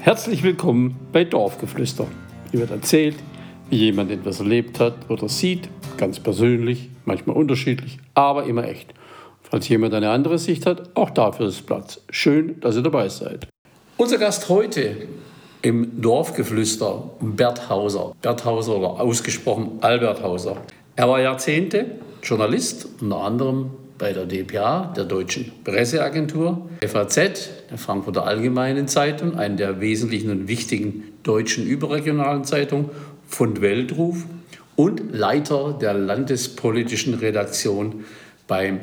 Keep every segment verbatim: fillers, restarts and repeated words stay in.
Herzlich willkommen bei Dorfgeflüster. Hier wird erzählt, wie jemand etwas erlebt hat oder sieht, ganz persönlich, manchmal unterschiedlich, aber immer echt. Falls jemand eine andere Sicht hat, auch dafür ist Platz. Schön, dass ihr dabei seid. Unser Gast heute im Dorfgeflüster, Bert Hauser. Bert Hauser oder ausgesprochen Albert Hauser. Er war Jahrzehnte Journalist, unter anderem bei der D P A, der Deutschen Presseagentur, F A Z, der Frankfurter Allgemeinen Zeitung, einer der wesentlichen und wichtigen deutschen überregionalen Zeitungen, von Weltruf und Leiter der landespolitischen Redaktion beim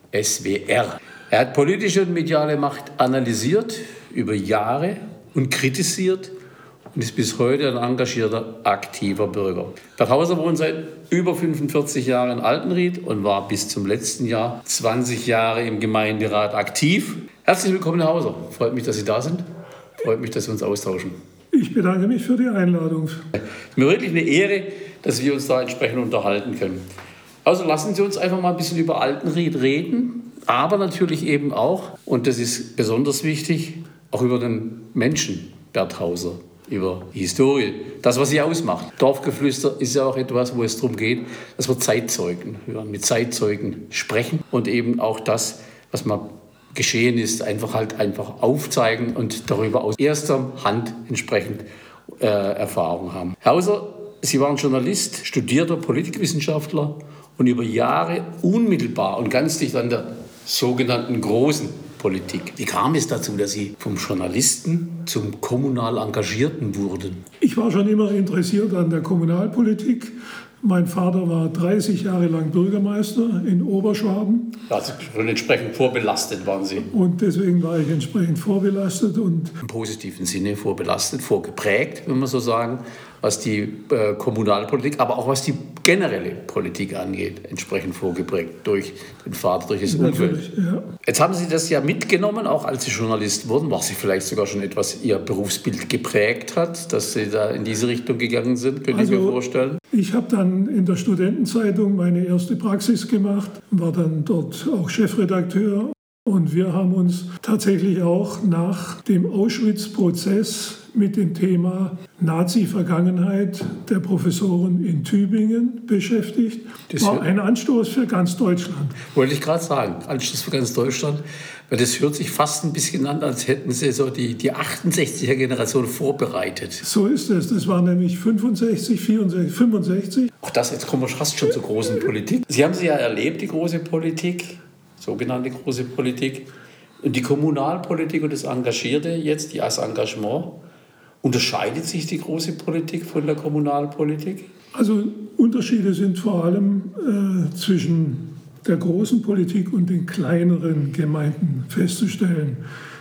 S W R. Er hat politische und mediale Macht analysiert über Jahre und kritisiert und ist bis heute ein engagierter, aktiver Bürger. Bert Hauser wohnt seit über fünfundvierzig Jahren in Altenried und war bis zum letzten Jahr zwanzig Jahre im Gemeinderat aktiv. Herzlich willkommen, Herr Hauser. Freut mich, dass Sie da sind. Freut mich, dass wir uns austauschen. Ich bedanke mich für die Einladung. Es ist mir wirklich eine Ehre, dass wir uns da entsprechend unterhalten können. Also lassen Sie uns einfach mal ein bisschen über Altenried reden, aber natürlich eben auch, und das ist besonders wichtig, auch über den Menschen Bert Hauser, über die Historie, das, was sie ausmacht. Dorfgeflüster ist ja auch etwas, wo es darum geht, dass wir Zeitzeugen hören, mit Zeitzeugen sprechen und eben auch das, was mal geschehen ist, einfach halt einfach aufzeigen und darüber aus erster Hand entsprechend äh, Erfahrung haben. Herr Hauser, Sie waren Journalist, studierter Politikwissenschaftler und über Jahre unmittelbar und ganz dicht an der sogenannten großen Politik. Wie kam es dazu, dass Sie vom Journalisten zum kommunal Engagierten wurden? Ich war schon immer interessiert an der Kommunalpolitik. Mein Vater war dreißig Jahre lang Bürgermeister in Oberschwaben. Also schon entsprechend vorbelastet waren Sie? Und deswegen war ich entsprechend vorbelastet. Und im positiven Sinne vorbelastet, vorgeprägt, wenn man so sagen, was die äh, Kommunalpolitik, aber auch was die generelle Politik angeht, entsprechend vorgeprägt durch den Vater, durch das Umfeld. Ja. Jetzt haben Sie das ja mitgenommen, auch als Sie Journalist wurden, was Sie vielleicht sogar schon etwas Ihr Berufsbild geprägt hat, dass Sie da in diese Richtung gegangen sind, können also, Sie mir vorstellen? Ich habe dann in der Studentenzeitung meine erste Praxis gemacht, war dann dort auch Chefredakteur. Und wir haben uns tatsächlich auch nach dem Auschwitz-Prozess mit dem Thema Nazi-Vergangenheit der Professoren in Tübingen beschäftigt. Das war ein Anstoß für ganz Deutschland. Wollte ich gerade sagen, Anstoß für ganz Deutschland. Weil das hört sich fast ein bisschen an, als hätten Sie so die, die achtundsechziger-Generation vorbereitet. So ist es. Das war nämlich fünfundsechzig, vierundsechzig, fünfundsechzig. Auch das, jetzt kommen wir fast schon zur großen Politik. Sie haben sie ja erlebt, die große Politik, sogenannte große Politik. Und die Kommunalpolitik und das Engagierte jetzt, das Engagement, unterscheidet sich die große Politik von der Kommunalpolitik? Also Unterschiede sind vor allem äh, zwischen der großen Politik und den kleineren Gemeinden festzustellen.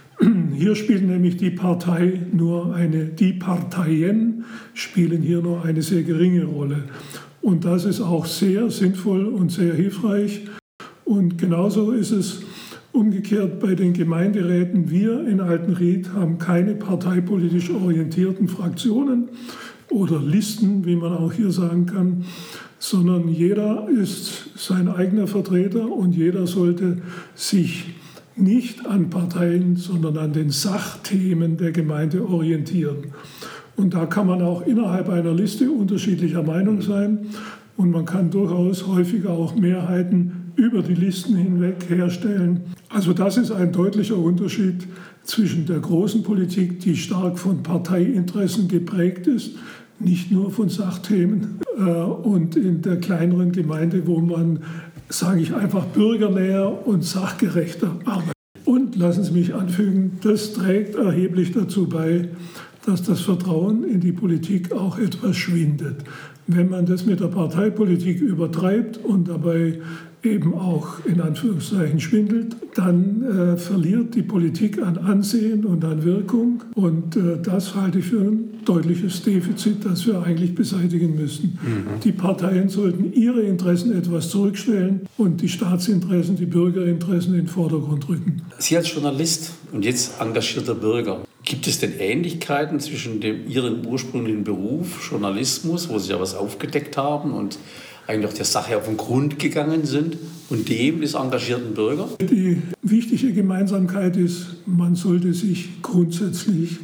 Hier spielt nämlich die Partei nur eine, die Parteien spielen hier nur eine sehr geringe Rolle. Und das ist auch sehr sinnvoll und sehr hilfreich. Und genauso ist es umgekehrt bei den Gemeinderäten. Wir in Altenried haben keine parteipolitisch orientierten Fraktionen oder Listen, wie man auch hier sagen kann, sondern jeder ist sein eigener Vertreter und jeder sollte sich nicht an Parteien, sondern an den Sachthemen der Gemeinde orientieren. Und da kann man auch innerhalb einer Liste unterschiedlicher Meinung sein und man kann durchaus häufiger auch Mehrheiten über die Listen hinweg herstellen. Also das ist ein deutlicher Unterschied zwischen der großen Politik, die stark von Parteiinteressen geprägt ist, nicht nur von Sachthemen, und in der kleineren Gemeinde, wo man, sage ich einfach, bürgernäher und sachgerechter arbeitet. Und lassen Sie mich anfügen, das trägt erheblich dazu bei, dass das Vertrauen in die Politik auch etwas schwindet. Wenn man das mit der Parteipolitik übertreibt und dabei eben auch in Anführungszeichen schwindelt, dann äh, verliert die Politik an Ansehen und an Wirkung. Und äh, das halte ich für ein deutliches Defizit, das wir eigentlich beseitigen müssen. Mhm. Die Parteien sollten ihre Interessen etwas zurückstellen und die Staatsinteressen, die Bürgerinteressen in den Vordergrund rücken. Sie als Journalist und jetzt engagierter Bürger, gibt es denn Ähnlichkeiten zwischen dem, Ihrem ursprünglichen Beruf, Journalismus, wo Sie ja was aufgedeckt haben und eigentlich auch der Sache auf den Grund gegangen sind, und dem des engagierten Bürgers? Die wichtige Gemeinsamkeit ist, man sollte sich grundsätzlich gut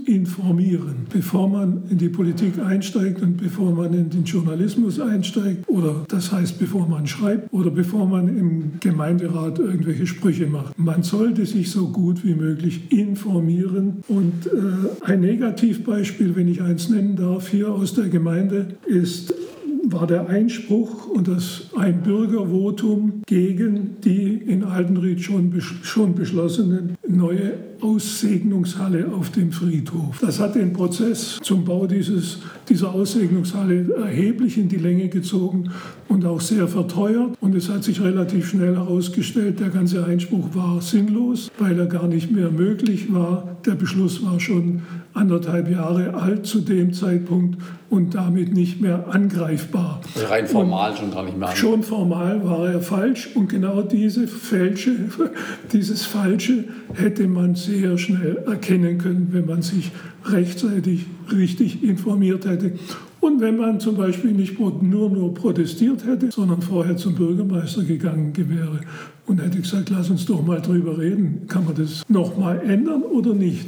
informieren, bevor man in die Politik einsteigt und bevor man in den Journalismus einsteigt oder das heißt, bevor man schreibt oder bevor man im Gemeinderat irgendwelche Sprüche macht. Man sollte sich so gut wie möglich informieren. Und äh, ein Negativbeispiel, wenn ich eins nennen darf, hier aus der Gemeinde ist war der Einspruch und das ein Bürgervotum gegen die in Altenried schon, schon beschlossene neue Aussegnungshalle auf dem Friedhof. Das hat den Prozess zum Bau dieses, dieser Aussegnungshalle erheblich in die Länge gezogen und auch sehr verteuert. Und es hat sich relativ schnell herausgestellt, der ganze Einspruch war sinnlos, weil er gar nicht mehr möglich war. Der Beschluss war schon anderthalb Jahre alt zu dem Zeitpunkt und damit nicht mehr angreifbar. Also rein formal und schon gar nicht mehr angreifbar. Schon formal war er falsch und genau diese Fälsche, dieses Falsche hätte man sehr schnell erkennen können, wenn man sich rechtzeitig richtig informiert hätte. Und wenn man zum Beispiel nicht nur nur protestiert hätte, sondern vorher zum Bürgermeister gegangen wäre und hätte gesagt, lass uns doch mal drüber reden, kann man das noch mal ändern oder nicht?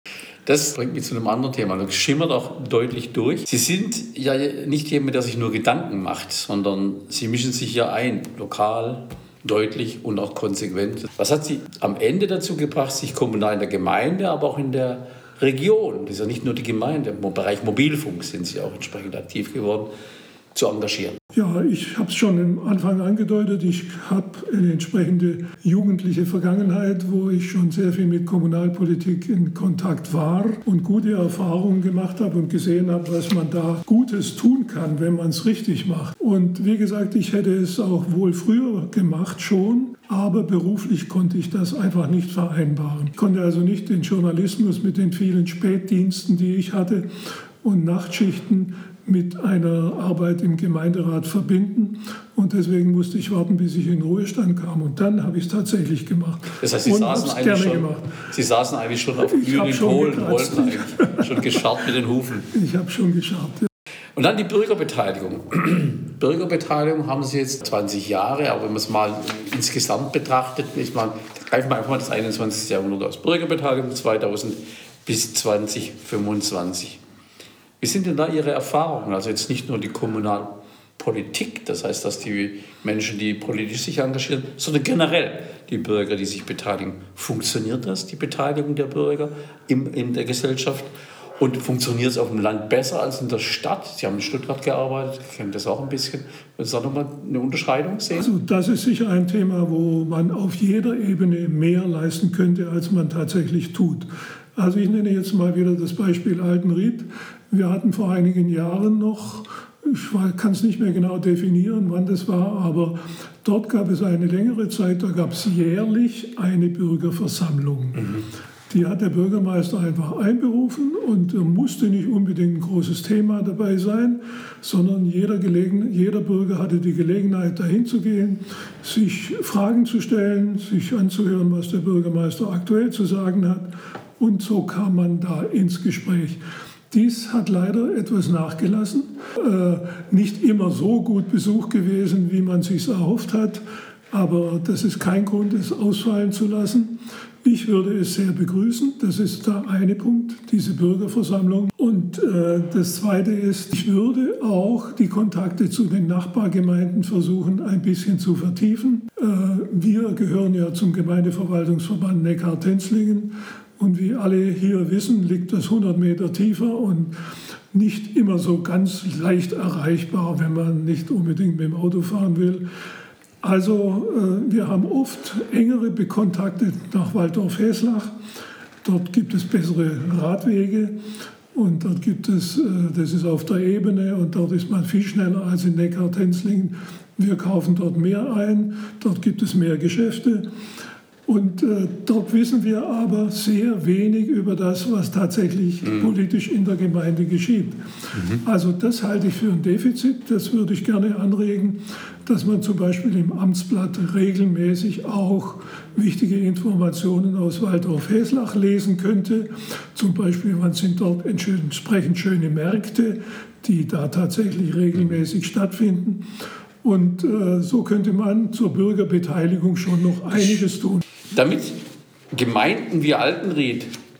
Das bringt mich zu einem anderen Thema. Das schimmert auch deutlich durch. Sie sind ja nicht jemand, der sich nur Gedanken macht, sondern Sie mischen sich ja ein, lokal, deutlich und auch konsequent. Was hat Sie am Ende dazu gebracht, sich kommunal in der Gemeinde, aber auch in der Region, das ist ja nicht nur die Gemeinde, im Bereich Mobilfunk sind Sie auch entsprechend aktiv geworden, zu engagieren? Ja, ich habe es schon am Anfang angedeutet. Ich habe eine entsprechende jugendliche Vergangenheit, wo ich schon sehr viel mit Kommunalpolitik in Kontakt war und gute Erfahrungen gemacht habe und gesehen habe, was man da Gutes tun kann, wenn man es richtig macht. Und wie gesagt, ich hätte es auch wohl früher gemacht schon, aber beruflich konnte ich das einfach nicht vereinbaren. Ich konnte also nicht den Journalismus mit den vielen Spätdiensten, die ich hatte, und Nachtschichten mit einer Arbeit im Gemeinderat verbinden. Und deswegen musste ich warten, bis ich in den Ruhestand kam. Und dann habe ich es tatsächlich gemacht. Das heißt, Sie, saßen eigentlich, schon, Sie saßen eigentlich schon auf glühenden Kohlen und wollten eigentlich schon gescharrt mit den Hufen. Ich habe schon gescharrt, ja. Und dann die Bürgerbeteiligung. Bürgerbeteiligung haben Sie jetzt zwanzig Jahre, aber wenn man es mal insgesamt betrachtet, ich meine, greifen wir einfach mal das einundzwanzigste Jahrhundert aus. Bürgerbeteiligung zweitausend bis zwanzig fünfundzwanzig. Wie sind denn da Ihre Erfahrungen? Also jetzt nicht nur die Kommunalpolitik, das heißt, dass die Menschen, die politisch sich engagieren, sondern generell die Bürger, die sich beteiligen. Funktioniert das, die Beteiligung der Bürger in, in der Gesellschaft? Und funktioniert es auf dem Land besser als in der Stadt? Sie haben in Stuttgart gearbeitet, kennen das auch ein bisschen. Wollen Sie da nochmal eine Unterscheidung sehen? Also das ist sicher ein Thema, wo man auf jeder Ebene mehr leisten könnte, als man tatsächlich tut. Also ich nenne jetzt mal wieder das Beispiel Altenried. Wir hatten vor einigen Jahren noch, ich kann es nicht mehr genau definieren, wann das war, aber dort gab es eine längere Zeit, da gab es jährlich eine Bürgerversammlung. Mhm. Die hat der Bürgermeister einfach einberufen und er musste nicht unbedingt ein großes Thema dabei sein, sondern jeder, Gelegen, jeder Bürger hatte die Gelegenheit, dahin zu gehen, sich Fragen zu stellen, sich anzuhören, was der Bürgermeister aktuell zu sagen hat. Und so kam man da ins Gespräch. Dies hat leider etwas nachgelassen. Äh, nicht immer so gut besucht gewesen, wie man es sich erhofft hat. Aber das ist kein Grund, es ausfallen zu lassen. Ich würde es sehr begrüßen. Das ist der eine Punkt, diese Bürgerversammlung. Und äh, das Zweite ist, ich würde auch die Kontakte zu den Nachbargemeinden versuchen, ein bisschen zu vertiefen. Äh, wir gehören ja zum Gemeindeverwaltungsverband Neckar-Tenzlingen. Und wie alle hier wissen, liegt das hundert Meter tiefer und nicht immer so ganz leicht erreichbar, wenn man nicht unbedingt mit dem Auto fahren will. Also äh, wir haben oft engere Kontakte nach Waldorf-Heslach. Dort gibt es bessere Radwege und dort gibt es, äh, das ist auf der Ebene und dort ist man viel schneller als in Neckar-Tenzlingen. Wir kaufen dort mehr ein, dort gibt es mehr Geschäfte. Und äh, dort wissen wir aber sehr wenig über das, was tatsächlich mhm. politisch in der Gemeinde geschieht. Mhm. Also das halte ich für ein Defizit. Das würde ich gerne anregen, dass man zum Beispiel im Amtsblatt regelmäßig auch wichtige Informationen aus Waldorf-Heslach lesen könnte. Zum Beispiel, wann sind dort entsprechend schöne Märkte, die da tatsächlich regelmäßig stattfinden. Und äh, so könnte man zur Bürgerbeteiligung schon noch einiges tun. Damit Gemeinden wie Altenried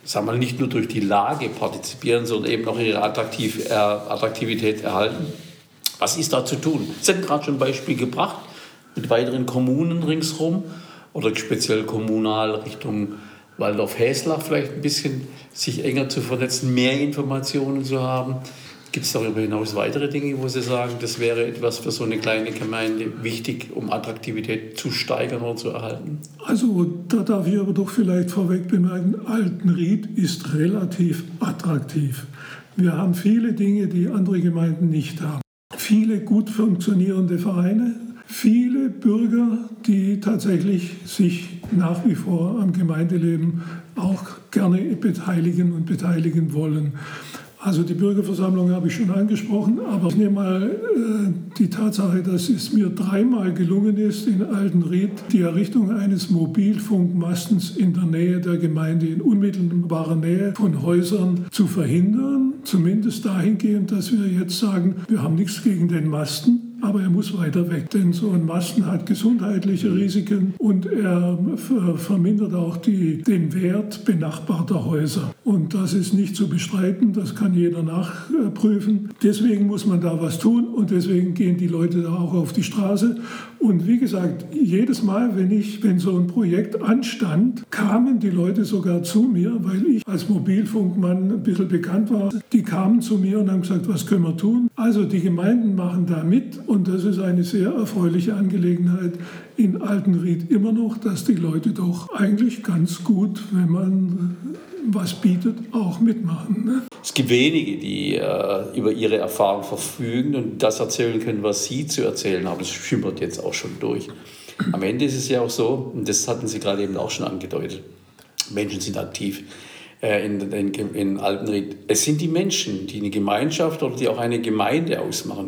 sagen wir mal, nicht nur durch die Lage partizipieren, sondern eben auch ihre Attraktiv, äh, Attraktivität erhalten. Was ist da zu tun? Sie haben gerade schon ein Beispiel gebracht mit weiteren Kommunen ringsherum oder speziell kommunal Richtung Waldorf-Häslach vielleicht ein bisschen sich enger zu vernetzen, mehr Informationen zu haben. Gibt es darüber hinaus weitere Dinge, wo Sie sagen, das wäre etwas für so eine kleine Gemeinde wichtig, um Attraktivität zu steigern oder zu erhalten? Also da darf ich aber doch vielleicht vorweg bemerken, Altenried ist relativ attraktiv. Wir haben viele Dinge, die andere Gemeinden nicht haben. Viele gut funktionierende Vereine, viele Bürger, die tatsächlich sich nach wie vor am Gemeindeleben auch gerne beteiligen und beteiligen wollen. Also die Bürgerversammlung habe ich schon angesprochen, aber ich nehme mal äh, die Tatsache, dass es mir dreimal gelungen ist, in Altenried die Errichtung eines Mobilfunkmastens in der Nähe der Gemeinde, in unmittelbarer Nähe von Häusern zu verhindern. Zumindest dahingehend, dass wir jetzt sagen, wir haben nichts gegen den Masten, aber er muss weiter weg, denn so ein Masten hat gesundheitliche Risiken und er vermindert auch die, den Wert benachbarter Häuser. Und das ist nicht zu bestreiten, das kann jeder nachprüfen. Deswegen muss man da was tun und deswegen gehen die Leute da auch auf die Straße. Und wie gesagt, jedes Mal, wenn, ich, wenn so ein Projekt anstand, kamen die Leute sogar zu mir, weil ich als Mobilfunkmann ein bisschen bekannt war. Die kamen zu mir und haben gesagt, was können wir tun? Also die Gemeinden machen da mit. Und das ist eine sehr erfreuliche Angelegenheit in Altenried immer noch, dass die Leute doch eigentlich ganz gut, wenn man was bietet, auch mitmachen. Ne? Es gibt wenige, die äh, über ihre Erfahrung verfügen und das erzählen können, was sie zu erzählen haben. Das schimmert jetzt auch schon durch. Am Ende ist es ja auch so, und das hatten Sie gerade eben auch schon angedeutet, Menschen sind aktiv äh, in, in, in Altenried. Es sind die Menschen, die eine Gemeinschaft oder die auch eine Gemeinde ausmachen.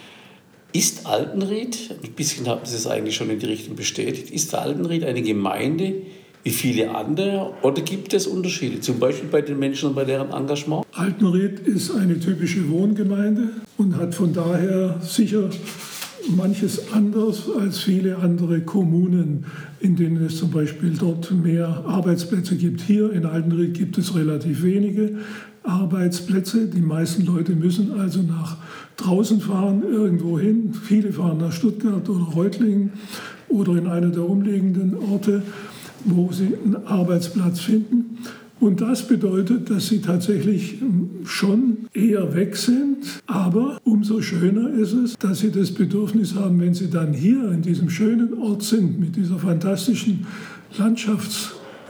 Ist Altenried, ein bisschen haben Sie es eigentlich schon in die Richtung bestätigt, ist Altenried eine Gemeinde wie viele andere oder gibt es Unterschiede, zum Beispiel bei den Menschen und bei deren Engagement? Altenried ist eine typische Wohngemeinde und hat von daher sicher manches anders als viele andere Kommunen, in denen es zum Beispiel dort mehr Arbeitsplätze gibt. Hier in Altenried gibt es relativ wenige Arbeitsplätze. Die meisten Leute müssen also nach draußen fahren, irgendwo hin. Viele fahren nach Stuttgart oder Reutlingen oder in einer der umliegenden Orte, wo sie einen Arbeitsplatz finden. Und das bedeutet, dass sie tatsächlich schon eher weg sind. Aber umso schöner ist es, dass sie das Bedürfnis haben, wenn sie dann hier in diesem schönen Ort sind, mit dieser fantastischen Landschaft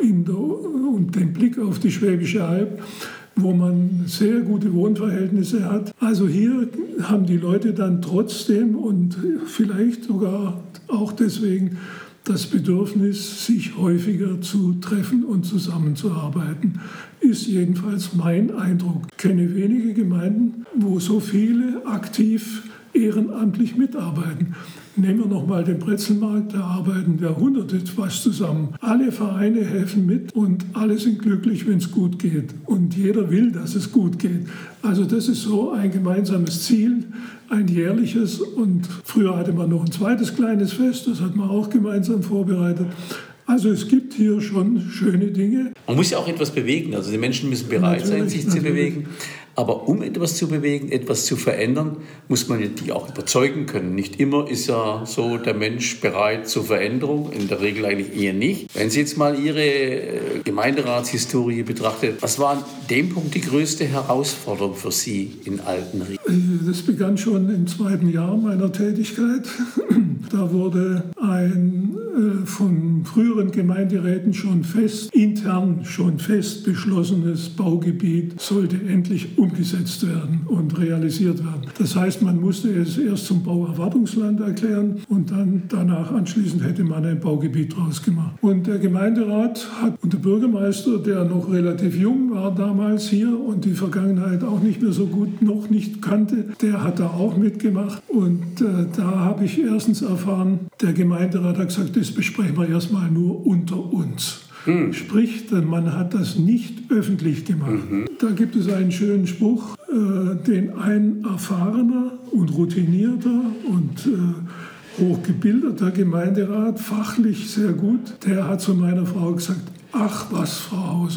und dem Blick auf die Schwäbische Alb, wo man sehr gute Wohnverhältnisse hat. Also hier haben die Leute dann trotzdem und vielleicht sogar auch deswegen das Bedürfnis, sich häufiger zu treffen und zusammenzuarbeiten, ist jedenfalls mein Eindruck. Ich kenne wenige Gemeinden, wo so viele aktiv ehrenamtlich mitarbeiten. Nehmen wir noch mal den Brezelmarkt, da arbeiten wir Hunderte fast zusammen. Alle Vereine helfen mit und alle sind glücklich, wenn es gut geht. Und jeder will, dass es gut geht. Also das ist so ein gemeinsames Ziel, ein jährliches. Und früher hatte man noch ein zweites kleines Fest, das hat man auch gemeinsam vorbereitet. Also es gibt hier schon schöne Dinge. Man muss ja auch etwas bewegen, also die Menschen müssen bereit natürlich sein, sich natürlich zu bewegen. Aber um etwas zu bewegen, etwas zu verändern, muss man die auch überzeugen können. Nicht immer ist ja so der Mensch bereit zur Veränderung, in der Regel eigentlich eher nicht. Wenn Sie jetzt mal Ihre Gemeinderatshistorie betrachten, was war an dem Punkt die größte Herausforderung für Sie in Altenried? Das begann schon im zweiten Jahr meiner Tätigkeit. Da wurde ein äh, von früheren Gemeinderäten schon fest, intern schon fest beschlossenes Baugebiet sollte endlich umgesetzt werden und realisiert werden. Das heißt, man musste es erst zum Bauerwartungsland erklären und dann danach anschließend hätte man ein Baugebiet draus gemacht. Und der Gemeinderat hat, und der Bürgermeister, der noch relativ jung war damals hier und die Vergangenheit auch nicht mehr so gut noch nicht kannte, der hat da auch mitgemacht. Und äh, da habe ich erstens erfahren, der Gemeinderat hat gesagt, das besprechen wir erstmal nur unter uns. Mhm. Sprich, man hat das nicht öffentlich gemacht. Mhm. Da gibt es einen schönen Spruch, äh, den ein erfahrener und routinierter und äh, hochgebildeter Gemeinderat, fachlich sehr gut, der hat zu meiner Frau gesagt, ach was, Frau Hauser,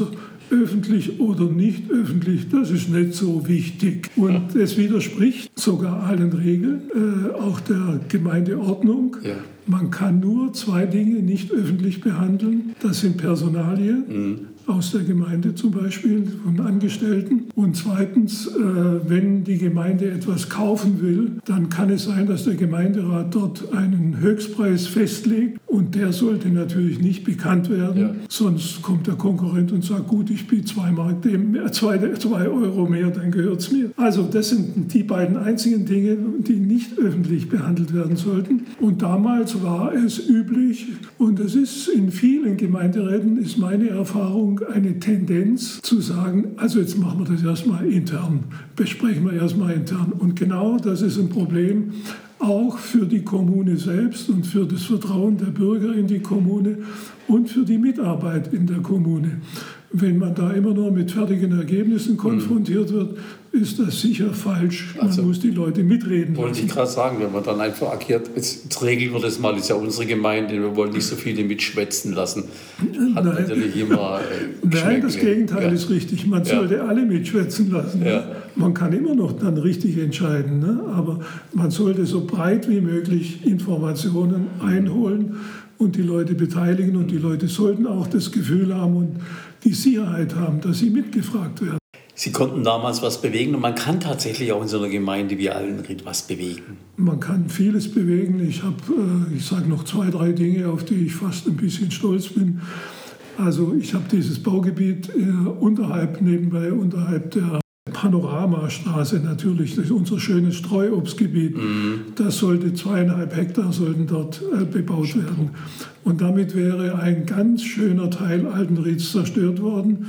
öffentlich oder nicht öffentlich, das ist nicht so wichtig. Und es widerspricht sogar allen Regeln, äh, auch der Gemeindeordnung. Ja. Man kann nur zwei Dinge nicht öffentlich behandeln. Das sind Personalien. Mhm. Aus der Gemeinde zum Beispiel, von Angestellten. Und zweitens, äh, wenn die Gemeinde etwas kaufen will, dann kann es sein, dass der Gemeinderat dort einen Höchstpreis festlegt und der sollte natürlich nicht bekannt werden. Ja. Sonst kommt der Konkurrent und sagt, gut, ich biete zwei, Mark, zwei, zwei Euro mehr, dann gehört es mir. Also das sind die beiden einzigen Dinge, die nicht öffentlich behandelt werden sollten. Und damals war es üblich, und es ist in vielen Gemeinderäten, ist meine Erfahrung, eine Tendenz zu sagen, also jetzt machen wir das erstmal intern, besprechen wir erstmal intern. Und genau das ist ein Problem auch für die Kommune selbst und für das Vertrauen der Bürger in die Kommune und für die Mitarbeit in der Kommune. Wenn man da immer nur mit fertigen Ergebnissen konfrontiert wird, ist das sicher falsch. Man also, muss die Leute mitreden lassen. Wollte ich gerade sagen, wenn man dann einfach agiert, jetzt, jetzt regeln wir das mal, das ist ja unsere Gemeinde, wir wollen nicht so viele mitschwätzen lassen. Hat Nein. natürlich immer äh, Nein, das Gegenteil ja. ist richtig. Man ja. sollte alle mitschwätzen lassen. Ja. Ne? Man kann immer noch dann richtig entscheiden, ne? Aber man sollte so breit wie möglich Informationen einholen und die Leute beteiligen. Und die Leute sollten auch das Gefühl haben und die Sicherheit haben, dass sie mitgefragt werden. Sie konnten damals was bewegen und man kann tatsächlich auch in so einer Gemeinde wie Allenried was bewegen. Man kann vieles bewegen. Ich habe, äh, ich sage noch zwei, drei Dinge, auf die ich fast ein bisschen stolz bin. Also ich habe dieses Baugebiet äh, unterhalb, nebenbei unterhalb der Panoramastraße natürlich, das ist unser schönes Streuobstgebiet. Mhm. Das sollte zweieinhalb Hektar sollten dort äh, bebaut werden. Und damit wäre ein ganz schöner Teil Altenrieds zerstört worden.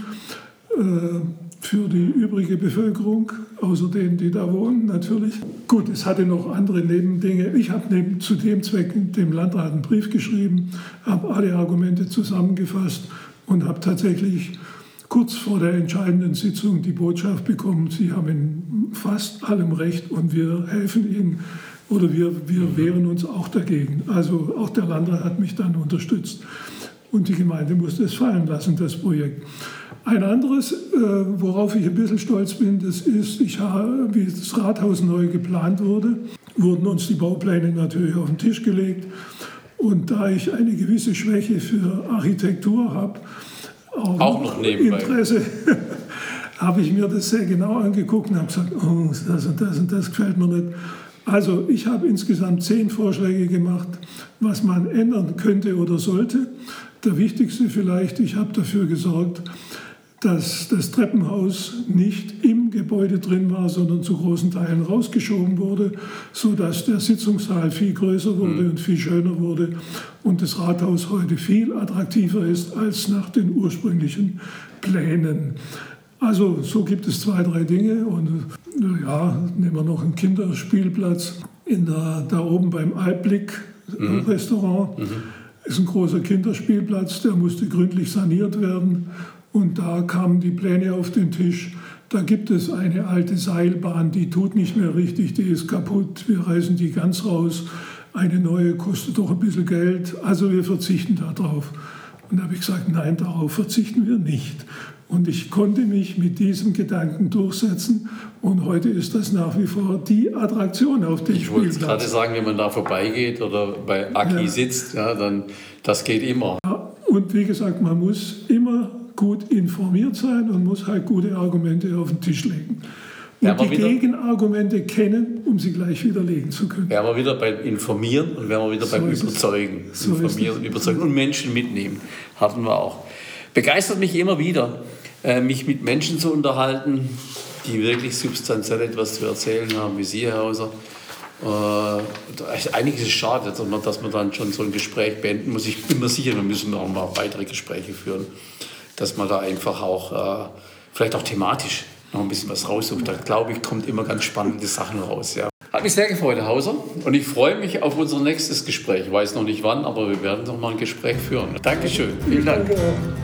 Äh, für die übrige Bevölkerung, außer denen, die da wohnen natürlich. Gut, es hatte noch andere Nebendinge. Ich habe zu dem Zweck dem Landrat einen Brief geschrieben, habe alle Argumente zusammengefasst und habe tatsächlich kurz vor der entscheidenden Sitzung die Botschaft bekommen, Sie haben in fast allem Recht und wir helfen Ihnen oder wir, wir wehren uns auch dagegen. Also auch der Landrat hat mich dann unterstützt und die Gemeinde musste es fallen lassen, das Projekt. Ein anderes, worauf ich ein bisschen stolz bin, das ist, ich habe, wie das Rathaus neu geplant wurde, wurden uns die Baupläne natürlich auf den Tisch gelegt. Und da ich eine gewisse Schwäche für Architektur habe, auch, auch noch nebenbei. Interesse, habe ich mir das sehr genau angeguckt und habe gesagt, oh, das und das und das gefällt mir nicht. Also ich habe insgesamt zehn Vorschläge gemacht, was man ändern könnte oder sollte. Der wichtigste vielleicht, ich habe dafür gesorgt, dass das Treppenhaus nicht im Gebäude drin war, sondern zu großen Teilen rausgeschoben wurde, sodass der Sitzungssaal viel größer wurde mhm. und viel schöner wurde und das Rathaus heute viel attraktiver ist als nach den ursprünglichen Plänen. Also so gibt es zwei, drei Dinge und ja, nehmen wir noch einen Kinderspielplatz in der, da oben beim Albblick-Restaurant. Mhm. Mhm. Ist ein großer Kinderspielplatz, der musste gründlich saniert werden. Und da kamen die Pläne auf den Tisch. Da gibt es eine alte Seilbahn, die tut nicht mehr richtig, die ist kaputt. Wir reißen die ganz raus. Eine neue kostet doch ein bisschen Geld. Also wir verzichten darauf. Und da habe ich gesagt, nein, darauf verzichten wir nicht. Und ich konnte mich mit diesem Gedanken durchsetzen. Und heute ist das nach wie vor die Attraktion auf dem Spielplatz. Ich wollte gerade sagen, wenn man da vorbeigeht oder bei Aki ja. sitzt, ja, dann das geht immer. Ja, und wie gesagt, man muss immer gut informiert sein und muss halt gute Argumente auf den Tisch legen. Und die wieder, Gegenargumente kennen, um sie gleich widerlegen zu können. Wären wir wieder beim Informieren und wären wir wieder so beim Überzeugen. So Informieren und Überzeugen und Menschen mitnehmen. Hatten wir auch. Begeistert mich immer wieder, mich mit Menschen zu unterhalten, die wirklich substanziell etwas zu erzählen haben, wie Sie, Herr Hauser. Äh, einiges ist schade, dass man dann schon so ein Gespräch beenden muss. Ich bin mir sicher, wir müssen noch mal weitere Gespräche führen, dass man da einfach auch, äh, vielleicht auch thematisch noch ein bisschen was raussucht. Da glaube ich, kommt immer ganz spannende Sachen raus. Ja. Hat mich sehr gefreut, Herr Hauser. Und ich freue mich auf unser nächstes Gespräch. Ich weiß noch nicht wann, aber wir werden noch mal ein Gespräch führen. Dankeschön. Vielen Dank. Danke.